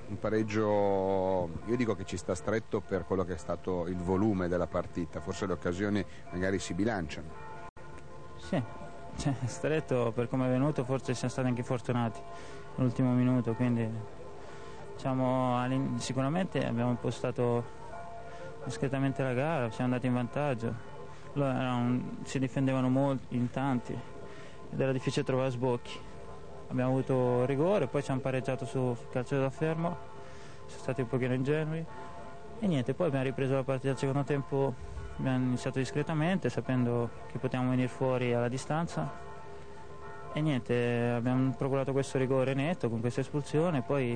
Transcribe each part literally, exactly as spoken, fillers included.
un pareggio, io dico che ci sta stretto per quello che è stato il volume della partita, forse le occasioni magari si bilanciano. Sì, cioè, stretto per come è venuto, forse siamo stati anche fortunati all'ultimo minuto, quindi diciamo, sicuramente abbiamo impostato discretamente la gara, siamo andati in vantaggio, loro erano, si difendevano molto in tanti ed era difficile trovare sbocchi. Abbiamo avuto rigore, poi ci hanno pareggiato su calcio da fermo, siamo stati un pochino ingenui e niente, poi abbiamo ripreso la partita al secondo tempo, abbiamo iniziato discretamente sapendo che potevamo venire fuori alla distanza e niente, abbiamo procurato questo rigore netto con questa espulsione, poi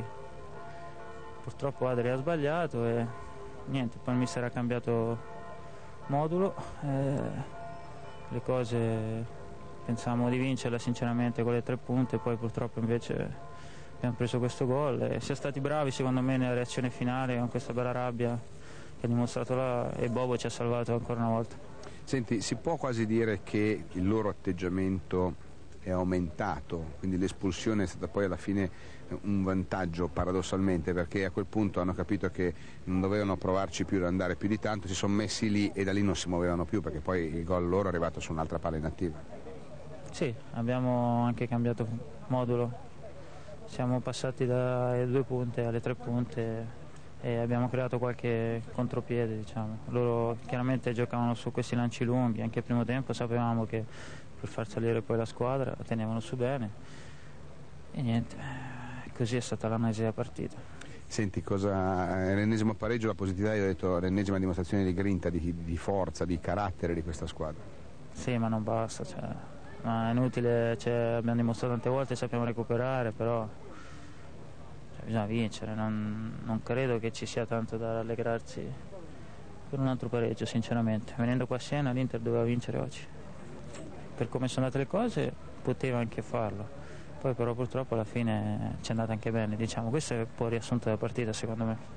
purtroppo Adri ha sbagliato e niente, poi il mister ha cambiato modulo, e le cose pensavamo di vincerla sinceramente con le tre punte, poi purtroppo invece abbiamo preso questo gol e siamo stati bravi secondo me nella reazione finale con questa bella rabbia che ha dimostrato là e Bobo ci ha salvato ancora una volta. Senti, si può quasi dire che il loro atteggiamento è aumentato, quindi l'espulsione è stata poi alla fine un vantaggio paradossalmente, perché a quel punto hanno capito che non dovevano provarci più ad andare più di tanto, si sono messi lì e da lì non si muovevano più perché poi il gol loro è arrivato su un'altra palla inattiva. Sì, abbiamo anche cambiato modulo, siamo passati dalle due punte alle tre punte e abbiamo creato qualche contropiede, diciamo. Loro chiaramente giocavano su questi lanci lunghi, anche il primo tempo sapevamo che per far salire poi la squadra la tenevano su bene e niente, così è stata l'analisi della partita. Senti, cosa, l'ennesimo pareggio, la positività, io ho detto l'ennesima dimostrazione di grinta, di, di forza, di carattere di questa squadra. Sì, ma non basta, cioè, ma è inutile, cioè, abbiamo dimostrato tante volte, sappiamo recuperare, però cioè, bisogna vincere, non, non credo che ci sia tanto da rallegrarsi per un altro pareggio sinceramente. Venendo qua a Siena l'Inter doveva vincere oggi, per come sono andate le cose poteva anche farlo, poi però purtroppo alla fine ci è andata anche bene, diciamo. Questo è un po' il riassunto della partita secondo me.